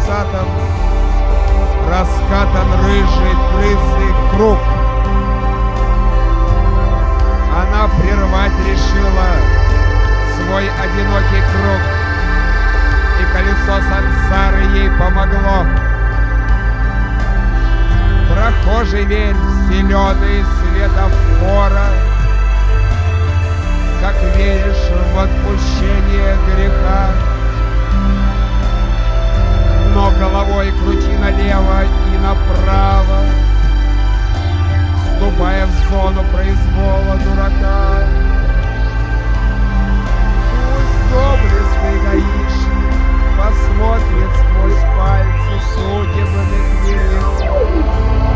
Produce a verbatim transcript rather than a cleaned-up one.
полосатом раскатан рыжий крысый круг. Она прервать решила свой одинокий круг, и колесо сансары ей помогло. Прохожий верь, зеленый светофора, как веришь в отпущение греха. Но головой крути налево и направо, вступая в зону произвола дурака. Пусть доблестный гаишник посмотрит сквозь пальцы судебных дверей